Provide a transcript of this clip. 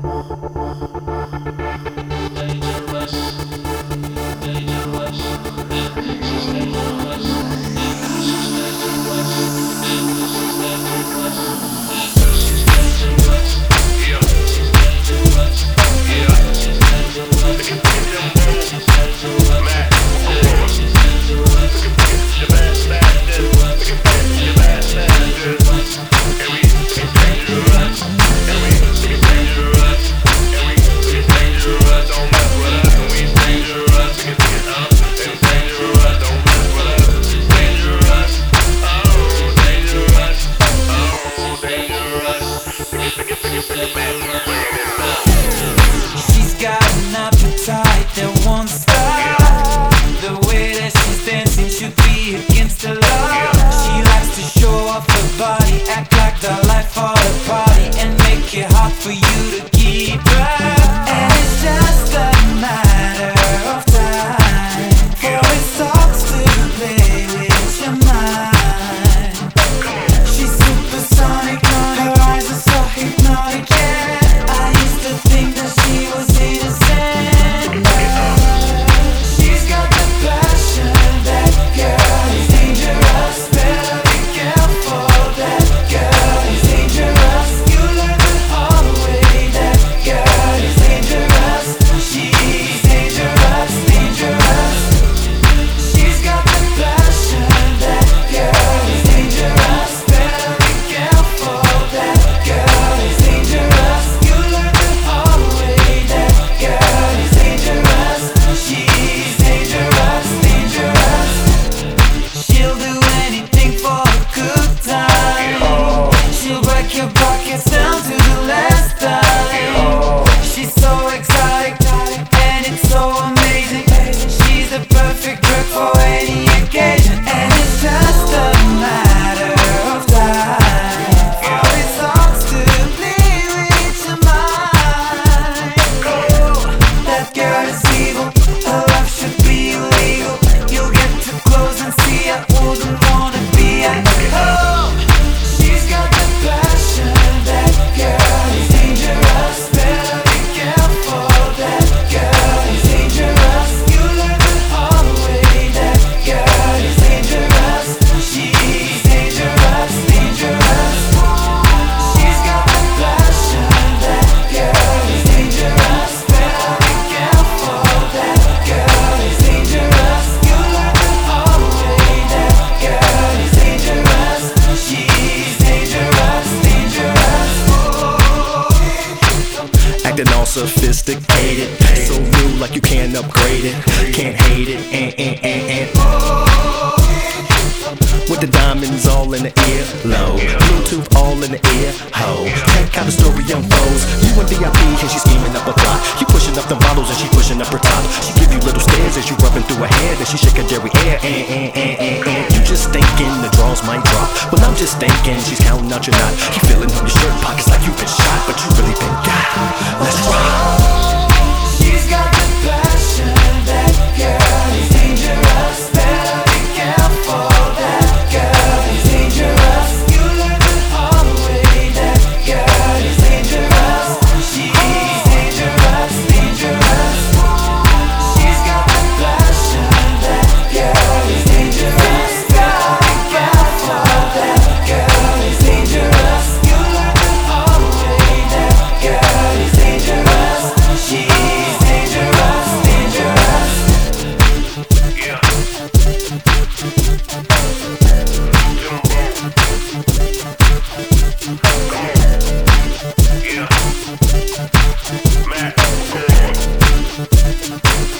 She's got an appetite that won't stop. The way that she's dancing should be against the law. She likes to show off her body, act like the life of the party, and make it hard for you to keep her. And it's just a matter of time before it starts to play with your mind. She's supersonic, her eyes are so hypnotic, yeah. I used to think that she was innocent. She's got the passion, that girl is dangerous. Better be careful, that girl is dangerous. You learn the hard way, that girl is dangerous. She's dangerous, dangerous. She's got the passion, that girl is dangerous. Better be careful, that girl is dangerous. You learn the hard way, that girl is dangerous. She's dangerous, dangerous. She'll do anything for a good time. She'll break your pockets down to the last dime. She's so exotic, and it's so amazing. She's the perfect drug for any occasion, and it's just a matter of time before it starts to play with your mind. Oh, that girl is evil. Her love should be illegal. You'll get too close and see I wouldn't wanna be at home. She's got the passion, that girl is dangerous. Better be careful, that girl is dangerous. You learn the hard way, that girl is dangerous. She's dangerous, dangerous. She's got the passion, that girl is dangerous. Better be careful, that girl is dangerous. You learn the hard way, that girl is dangerous. She's dangerous, dangerous. Acting all sophisticated, so new like you can't upgrade it, can't hate it, and with the diamonds all in the ear, low, Bluetooth all in the ear, ho. Check how the story unfolds. You in VIP and she's scheming up a plot. You pushing up the bottles and she pushing up her top. She give you little stares as you rubbing through her hair, then she shake her dairy hair, and you just thinking the draws might drop. Well, I'm just thinking she's counting out your knot. You feeling in your shirt pockets like you've been shot, but you really been got. Let's rock. She's got the passion, that girl is dangerous. Better be careful, that girl is dangerous. You learn the hard way, that girl is dangerous. She's dangerous, dangerous. She's got the passion, that girl is dangerous. Better be careful, that girl is dangerous. You learn the hard way, that girl is dangerous. She's dangerous, dangerous. Matt,